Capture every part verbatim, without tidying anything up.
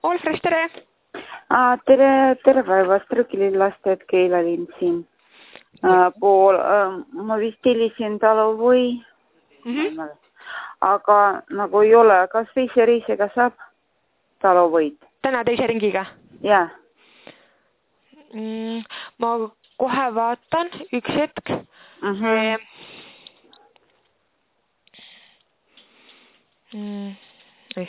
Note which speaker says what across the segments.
Speaker 1: Olfres, tere!
Speaker 2: Ah, tere, tere päevast, Rõkilillasteed Keila-Lind siin. Ah, pool, ah, ma vist tellisin taluvõi, mm -hmm. aga nagu ei ole, kas teise reisiga saab taluvõid?
Speaker 1: Täna teise ringiga?
Speaker 2: Jaa.
Speaker 1: Mm, ma kohe vaatan, üks hetk.
Speaker 2: Mm -hmm.
Speaker 1: mm, ei.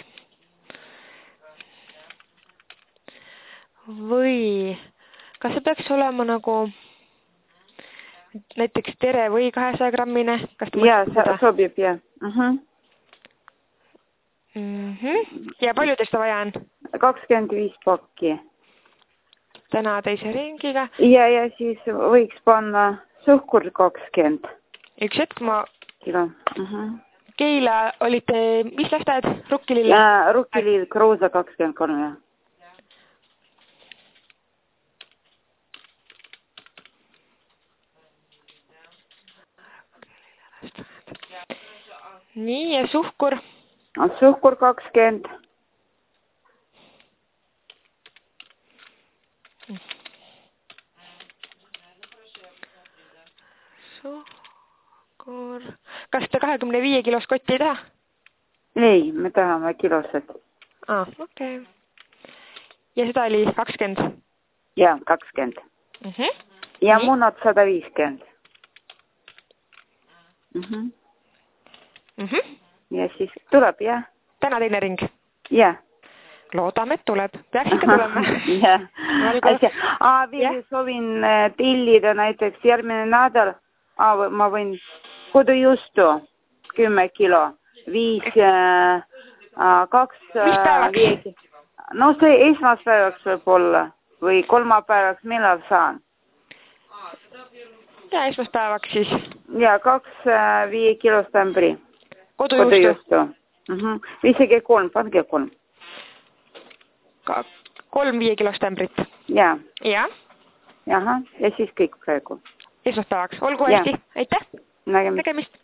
Speaker 1: Või kas see peaks olema nagu näiteks tere või kahesaja grammine?
Speaker 2: Jaa, sobib, jah. Uh -huh.
Speaker 1: mm -hmm. Ja palju teist vaja on?
Speaker 2: kakskümmend viis pakki.
Speaker 1: Täna teise ringiga.
Speaker 2: Ja, ja siis võiks panna suhkur kakskümmend.
Speaker 1: Üks hetk ma...
Speaker 2: Kilo. Uh -huh.
Speaker 1: Keila olite, mis lasteaed? Rukkilill?
Speaker 2: Rukkilill, Kruusa kakskümmend kolm, jah.
Speaker 1: Nii, ja suhkur?
Speaker 2: Suhkur kakskümmend.
Speaker 1: Suhkur... Kas te kahekümne viie kilos kotti ei taha?
Speaker 2: Ei, me tahame kilosed.
Speaker 1: Ah, okei. Okay. Ja seda oli kakskümmend?
Speaker 2: Jaa, kakskümmend.
Speaker 1: Uh -huh.
Speaker 2: Ja nii? Munad sada viiskümmend. Uh -huh.
Speaker 1: Uh -huh.
Speaker 2: Ja siis tuleb, jah?
Speaker 1: Täna teine ring?
Speaker 2: Jah.
Speaker 1: Loodame, et tuleb. Peaks ikka tulema.
Speaker 2: Jah. Aa, veel soovin tellida näiteks järgmine nädal. Aa, ma võin kodujustu kümme kilo. Viis, äh, kaks...
Speaker 1: Mis päevaks?
Speaker 2: No see esmaspäevaks võib olla. Või kolmapäevaks, millal saan?
Speaker 1: Ja esmaspäevaks siis?
Speaker 2: Ja kaks äh, viie kilost ämbri.
Speaker 1: Kodujuustu?
Speaker 2: Kodujuustu. Uh -huh. Isegi kolm, pange kolm.
Speaker 1: Ka kolm viie kilost ämbrit?
Speaker 2: Jaa.
Speaker 1: Ja?
Speaker 2: Jaha, ja siis kõik praegu.
Speaker 1: Esmaspäevaks. Olgu hästi. Aitäh.
Speaker 2: Nägemist.
Speaker 1: Nägemist.